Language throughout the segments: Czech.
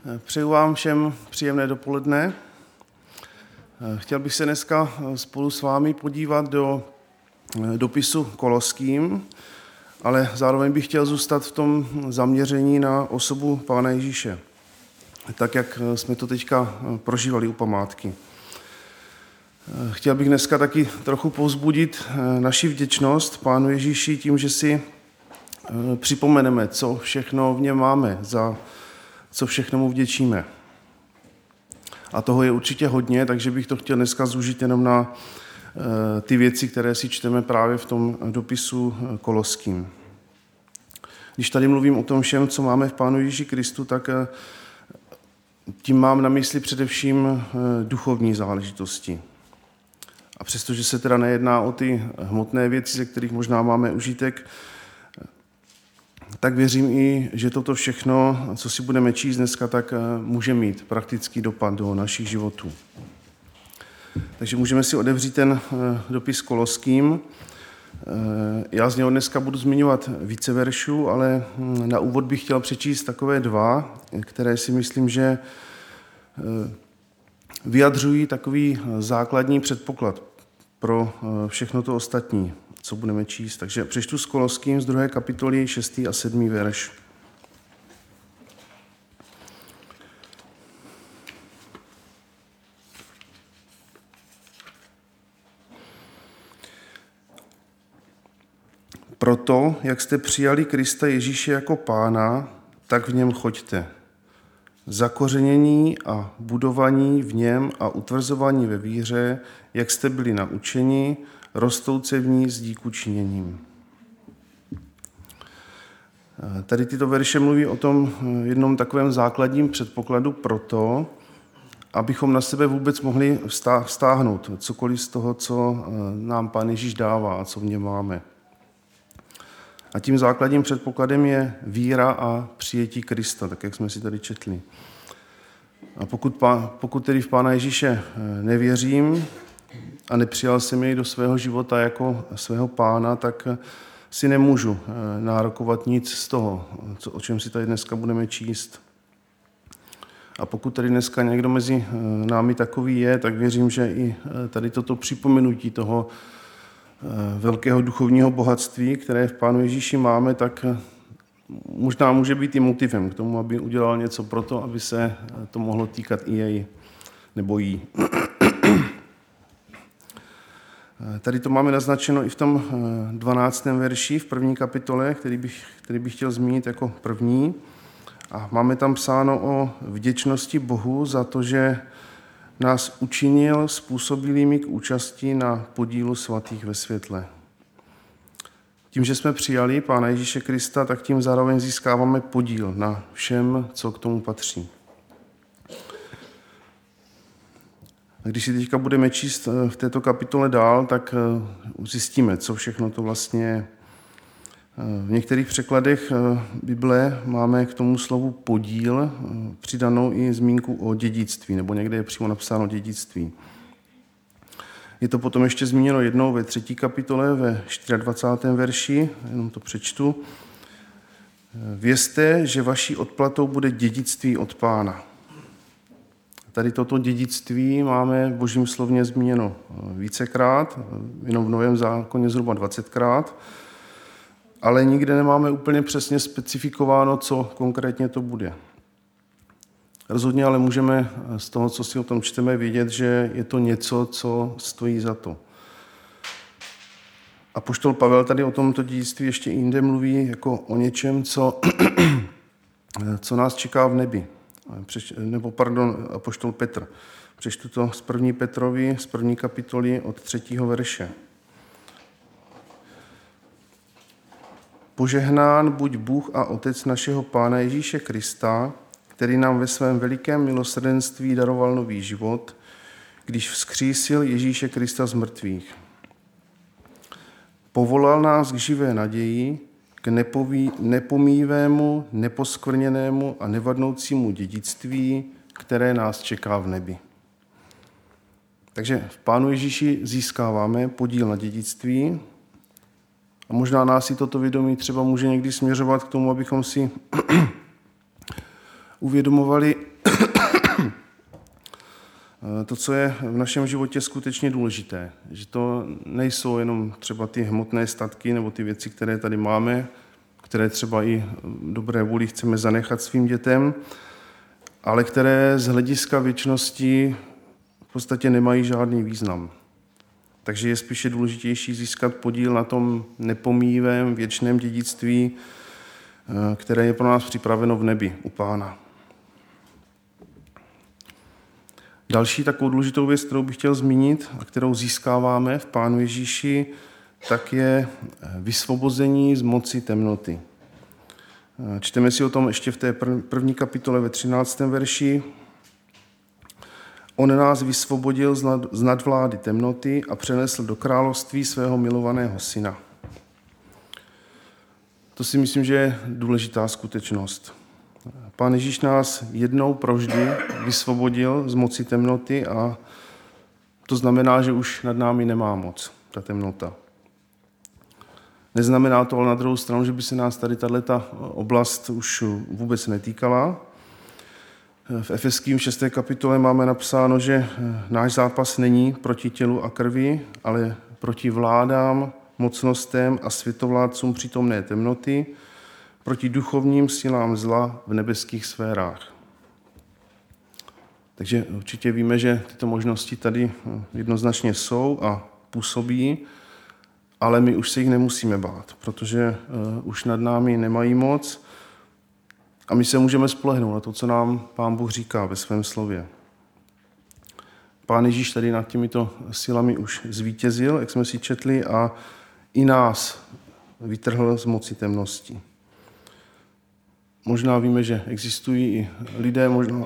Přeju vám všem příjemné dopoledne. Chtěl bych se dneska spolu s vámi podívat do dopisu Koloským, ale zároveň bych chtěl zůstat v tom zaměření na osobu Pána Ježíše, tak jak jsme to teďka prožívali u památky. Chtěl bych dneska taky trochu povzbudit naši vděčnost Pánu Ježíši tím, že si připomeneme, co všechno v něm máme, za co všechno mu vděčíme. A toho je určitě hodně, takže bych to chtěl dneska zúžit jenom na ty věci, které si čteme právě v tom dopisu Koloským. Když tady mluvím o tom všem, co máme v Pánu Ježíši Kristu, tak tím mám na mysli především duchovní záležitosti. A přestože se teda nejedná o ty hmotné věci, ze kterých možná máme užitek, tak věřím i, že toto všechno, co si budeme číst dneska, tak může mít praktický dopad do našich životů. Takže můžeme si otevřít ten dopis Koloským. Já z něho dneska budu zmiňovat více veršů, ale na úvod bych chtěl přečíst takové dva, které si myslím, že vyjadřují takový základní předpoklad pro všechno to ostatní, co budeme číst. Takže přečtu z Koloským z 2. kapitoly 6. a 7. verš. Proto, jak jste přijali Krista Ježíše jako Pána, tak v něm choďte. Zakořenění a budovaní v něm a utvrzování ve víře, jak jste byli naučeni, rostouce v ní s díku činěním. Tady tyto verše mluví o tom jednom takovém základním předpokladu pro to, abychom na sebe vůbec mohli vztáhnout cokoliv z toho, co nám Pán Ježíš dává a co v něm máme. A tím základním předpokladem je víra a přijetí Krista, tak jak jsme si tady četli. A pokud tedy v Pána Ježíše nevěřím a nepřijal jsem jej do svého života jako svého Pána, tak si nemůžu nárokovat nic z toho, o čem si tady dneska budeme číst. A pokud tady dneska někdo mezi námi takový je, tak věřím, že i tady toto připomenutí toho velkého duchovního bohatství, které v Pánu Ježíši máme, tak možná může být i motivem k tomu, aby udělal něco pro to, aby se to mohlo týkat i jej nebo jí. Tady to máme naznačeno i v tom 12. verši v 1. kapitole, který bych chtěl zmínit jako první. A máme tam psáno o vděčnosti Bohu za to, že nás učinil způsobilými k účasti na podílu svatých ve světle. Tím, že jsme přijali Pána Ježíše Krista, tak tím zároveň získáváme podíl na všem, co k tomu patří. A když si teďka budeme číst v této kapitole dál, tak zjistíme, co všechno to vlastně je. V některých překladech Bible máme k tomu slovu podíl přidanou i zmínku o dědictví, nebo někde je přímo napsáno dědictví. Je to potom ještě zmíněno jednou ve 3. kapitole, ve 24. verši, jenom to přečtu. Vězte, že vaší odplatou bude dědictví od Pána. Tady toto dědictví máme v Božím slovně zmíněno vícekrát, jenom v Novém zákoně zhruba 20krát, ale nikde nemáme úplně přesně specifikováno, co konkrétně to bude. Rozhodně ale můžeme z toho, co si o tom čteme, vědět, že je to něco, co stojí za to. Apoštol Pavel tady o tomto dědictví ještě jinde mluví jako o něčem, co nás čeká v nebi. Apoštol Petr. Přečtu to z 1. Petrovi, z 1. kapitoly od 3. verše. Požehnán buď Bůh a Otec našeho Pána Ježíše Krista, který nám ve svém velikém milosrdenství daroval nový život, když vzkřísil Ježíše Krista z mrtvých. Povolal nás k živé naději, k nepomíjivému, neposkvrněnému a nevadnoucímu dědictví, které nás čeká v nebi. Takže v Pánu Ježíši získáváme podíl na dědictví a možná nás i toto vědomí třeba může někdy směřovat k tomu, uvědomovali to, co je v našem životě skutečně důležité. Že to nejsou jenom třeba ty hmotné statky nebo ty věci, které tady máme, které třeba i dobré vůli chceme zanechat svým dětem, ale které z hlediska věčnosti v podstatě nemají žádný význam. Takže je spíše důležitější získat podíl na tom nepomíjivém věčném dědictví, které je pro nás připraveno v nebi u Pána. Další takovou důležitou věc, kterou bych chtěl zmínit a kterou získáváme v Pánu Ježíši, tak je vysvobození z moci temnoty. Čteme si o tom ještě v té první kapitole ve 13. verši. On nás vysvobodil z nadvlády temnoty a přenesl do království svého milovaného syna. To si myslím, že je důležitá skutečnost. Pán Ježíš nás jednou provždy vysvobodil z moci temnoty a to znamená, že už nad námi nemá moc ta temnota. Neznamená to ale na druhou stranu, že by se nás tady tato oblast už vůbec netýkala. V Efeským 6. kapitole máme napsáno, že náš zápas není proti tělu a krvi, ale proti vládám, mocnostem a světovládcům přítomné temnoty, proti duchovním silám zla v nebeských sférách. Takže určitě víme, že tyto možnosti tady jednoznačně jsou a působí, ale my už se jich nemusíme bát, protože už nad námi nemají moc a my se můžeme spolehnout na to, co nám Pán Bůh říká ve svém slově. Pán Ježíš tady nad těmito silami už zvítězil, jak jsme si četli, a i nás vytrhl z moci temnosti. Možná víme, že existují i lidé,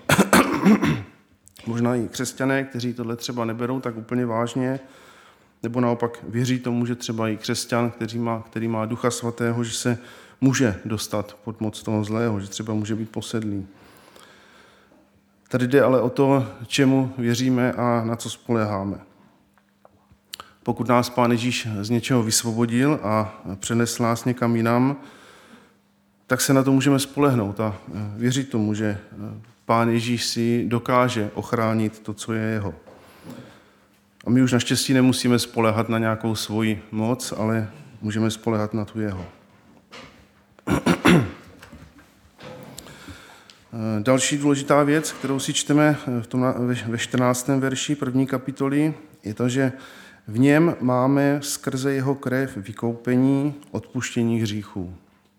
možná i křesťané, kteří tohle třeba neberou tak úplně vážně, nebo naopak věří tomu, že třeba i křesťan, který má Ducha Svatého, že se může dostat pod moc toho zlého, že třeba může být posedlý. Tady jde ale o to, čemu věříme a na co spoléháme. Pokud nás Pán Ježíš z něčeho vysvobodil a přenesl nás někam jinam, tak se na to můžeme spolehnout a věřit tomu, že Pán Ježíš si dokáže ochránit to, co je jeho. A my už naštěstí nemusíme spoléhat na nějakou svoji moc, ale můžeme spoléhat na tu jeho. Další důležitá věc, kterou si čteme ve 14. verši 1. kapitoly, je to, že v něm máme skrze jeho krev vykoupení, odpuštění hříchů.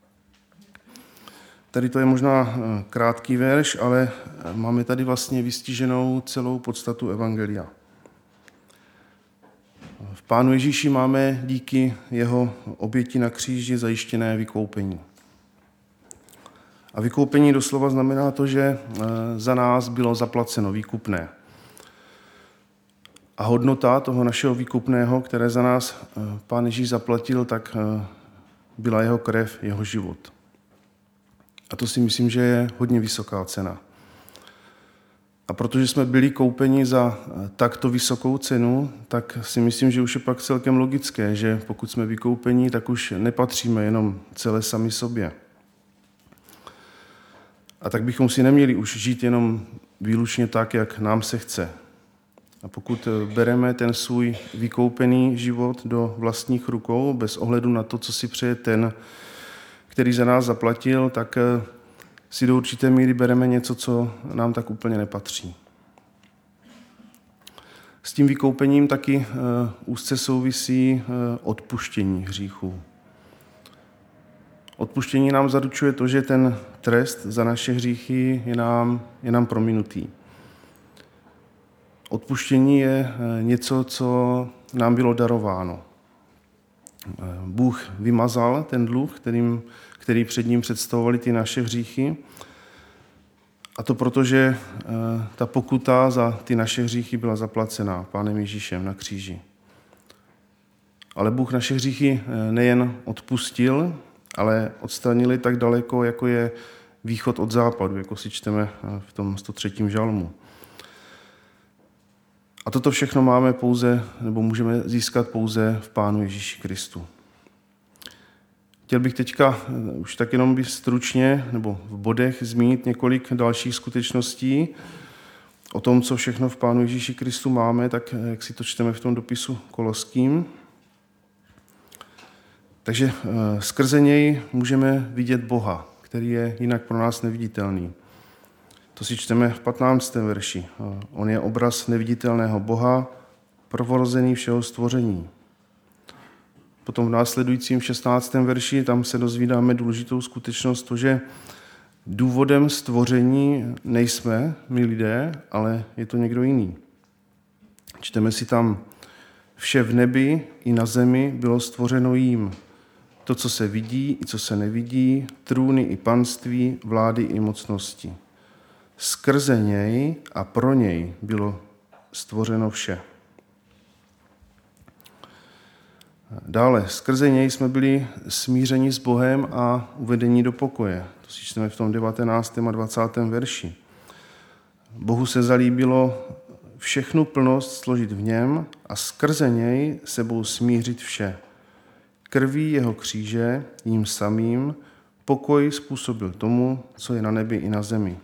Tady to je možná krátký verš, ale máme tady vlastně vystiženou celou podstatu evangelia. V Pánu Ježíši máme díky jeho oběti na kříži zajištěné vykoupení. A vykoupení doslova znamená to, že za nás bylo zaplaceno výkupné. A hodnota toho našeho výkupného, které za nás Pán Ježíš zaplatil, tak byla jeho krev, jeho život. A to si myslím, že je hodně vysoká cena. A protože jsme byli koupeni za takto vysokou cenu, tak si myslím, že už je pak celkem logické, že pokud jsme vykoupeni, tak už nepatříme jenom celé sami sobě. A tak bychom si neměli už žít jenom výlučně tak, jak nám se chce. A pokud bereme ten svůj vykoupený život do vlastních rukou, bez ohledu na to, co si přeje ten, který za nás zaplatil, tak si do určité míry bereme něco, co nám tak úplně nepatří. S tím vykoupením taky úzce souvisí odpuštění hříchů. Odpuštění nám zaručuje to, že ten trest za naše hříchy je nám prominutý. Odpuštění je něco, co nám bylo darováno. Bůh vymazal ten dluh, který před ním představovaly ty naše hříchy. A to proto, že ta pokuta za ty naše hříchy byla zaplacená Pánem Ježíšem na kříži. Ale Bůh naše hříchy nejen odpustil, ale odstranil je tak daleko, jako je východ od západu, jako si čteme v tom 103. žalmu. A toto všechno máme pouze, nebo můžeme získat pouze v Pánu Ježíši Kristu. Chtěl bych teďka už tak jenom stručně nebo v bodech zmínit několik dalších skutečností o tom, co všechno v Pánu Ježíši Kristu máme, tak jak si to čteme v tom dopisu Koloským. Takže skrze něj můžeme vidět Boha, který je jinak pro nás neviditelný. To si čteme v 15. verši. On je obraz neviditelného Boha, prvorozený všeho stvoření. Potom v následujícím 16. verši tam se dozvídáme důležitou skutečnost, to, že důvodem stvoření nejsme my lidé, ale je to někdo jiný. Čteme si tam, vše v nebi i na zemi bylo stvořeno jím. To, co se vidí i co se nevidí, trůny i panství, vlády i mocnosti. Skrze něj a pro něj bylo stvořeno vše. Dále, skrze něj jsme byli smířeni s Bohem a uvedeni do pokoje. To si čteme v tom 19. a 20. verši. Bohu se zalíbilo všechnu plnost složit v něm a skrze něj sebou smířit vše. Krví jeho kříže, jím samým, pokoj způsobil tomu, co je na nebi i na zemi.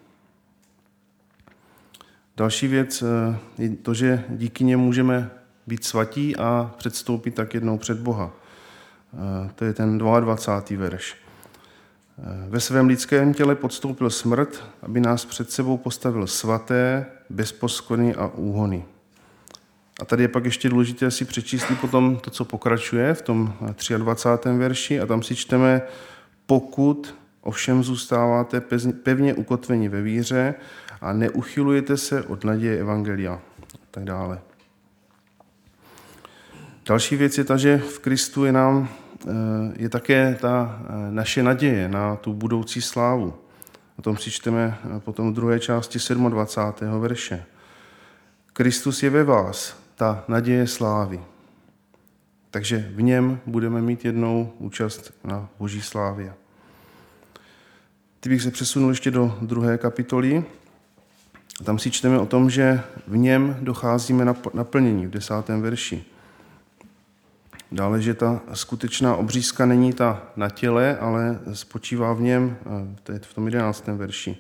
Další věc je to, že díky němu můžeme být svatí a předstoupit tak jednou před Boha. To je ten 22. verš. Ve svém lidském těle podstoupil smrt, aby nás před sebou postavil svaté, bez poskvrny a úhony. A tady je pak ještě důležité si přečíst potom to, co pokračuje v tom 23. verši a tam si čteme, pokud ovšem zůstáváte pevně ukotveni ve víře a neuchylujete se od naděje evangelia a tak dále. Další věc je ta, že v Kristu je také ta naše naděje na tu budoucí slávu. O tom si čteme potom v druhé části 27. verše. Kristus je ve vás, ta naděje slávy. Takže v něm budeme mít jednou účast na Boží slávě. Teď bych se přesunul ještě do 2. kapitoly. Tam si čteme o tom, že v něm docházíme na naplnění v 10. verši. Dále, že ta skutečná obřízka není ta na těle, ale spočívá v něm, to je v tom 11. verši.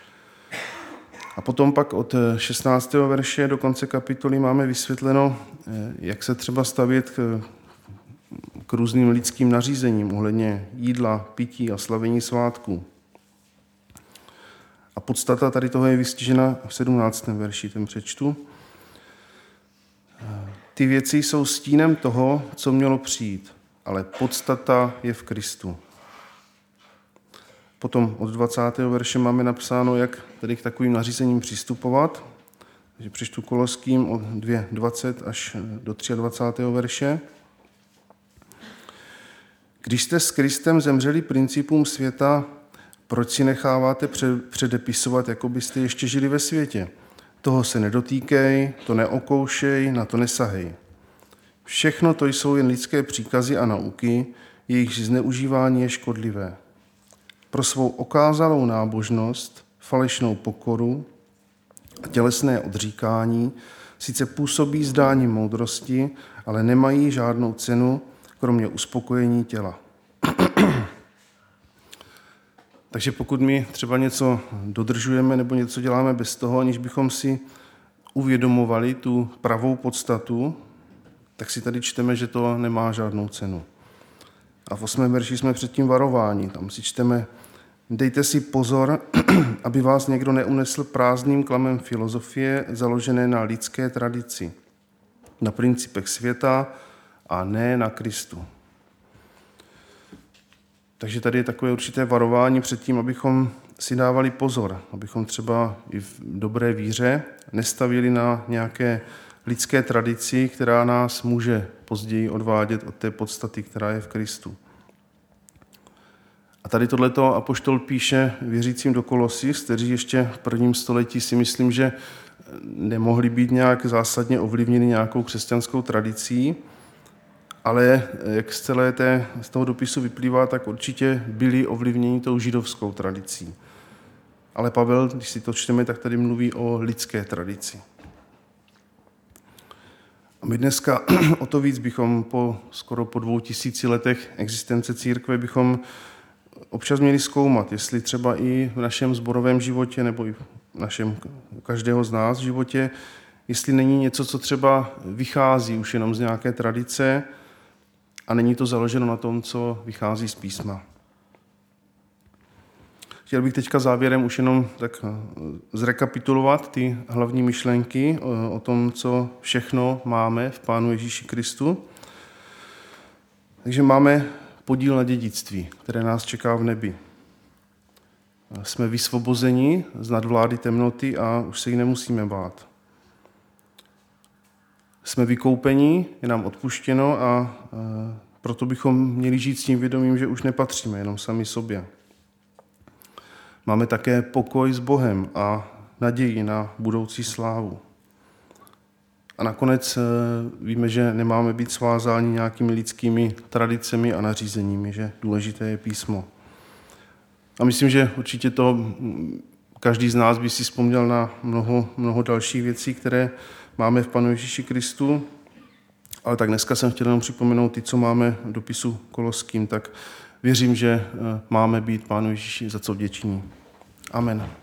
A potom pak od 16. verše do konce kapitoly máme vysvětleno, jak se třeba stavět k různým lidským nařízením ohledně jídla, pití a slavení svátků. A podstata tady toho je vystižena v 17. verši, ten přečtu. Ty věci jsou stínem toho, co mělo přijít, ale podstata je v Kristu. Potom od 20. verše máme napsáno, jak tedy k takovým nařízením přistupovat. Takže přečtu Koloským od 2.20 až do 23. verše. Když jste s Kristem zemřeli principům světa, proč si necháváte předepisovat, jako byste ještě žili ve světě? Toho se nedotýkej, to neokoušej, na to nesahej. Všechno to jsou jen lidské příkazy a nauky, jejichž zneužívání je škodlivé. Pro svou okázalou nábožnost, falešnou pokoru a tělesné odříkání sice působí zdání moudrosti, ale nemají žádnou cenu, kromě uspokojení těla. Takže pokud my třeba něco dodržujeme nebo něco děláme bez toho, aniž bychom si uvědomovali tu pravou podstatu, tak si tady čteme, že to nemá žádnou cenu. A v 8. verši jsme před tím varováni. Tam si čteme, dejte si pozor, aby vás někdo neunesl prázdným klamem filozofie založené na lidské tradici, na principech světa a ne na Kristu. Takže tady je takové určité varování před tím, abychom si dávali pozor, abychom třeba i v dobré víře nestavili na nějaké lidské tradici, která nás může později odvádět od té podstaty, která je v Kristu. A tady tohleto apoštol píše věřícím do Kolosis, kteří ještě v prvním století si myslím, že nemohli být nějak zásadně ovlivněni nějakou křesťanskou tradicí, ale jak z toho dopisu vyplývá, tak určitě byli ovlivněni tou židovskou tradicí. Ale Pavel, když si to čteme, tak tady mluví o lidské tradici. My dneska o to víc bychom skoro po 2000 letech existence církve bychom občas měli zkoumat, jestli třeba i v našem sborovém životě nebo i v našem každého z nás životě, jestli není něco, co třeba vychází už jenom z nějaké tradice a není to založeno na tom, co vychází z písma. Chtěl bych teďka závěrem už jenom tak zrekapitulovat ty hlavní myšlenky o tom, co všechno máme v Pánu Ježíši Kristu. Takže máme podíl na dědictví, které nás čeká v nebi. Jsme vysvobozeni z nadvlády temnoty a už se jí nemusíme bát. Jsme vykoupeni, je nám odpuštěno a proto bychom měli žít s tím vědomím, že už nepatříme jenom sami sobě. Máme také pokoj s Bohem a naději na budoucí slávu. A nakonec víme, že nemáme být svázáni nějakými lidskými tradicemi a nařízeními, že důležité je písmo. A myslím, že určitě to každý z nás by si vzpomněl na mnoho dalších věcí, které máme v Panu Ježíši Kristu. Ale tak dneska jsem chtěl jenom připomenout ty, co máme v dopisu Koloským, tak věřím, že máme být Pánu Ježíši za co vděční. Amen.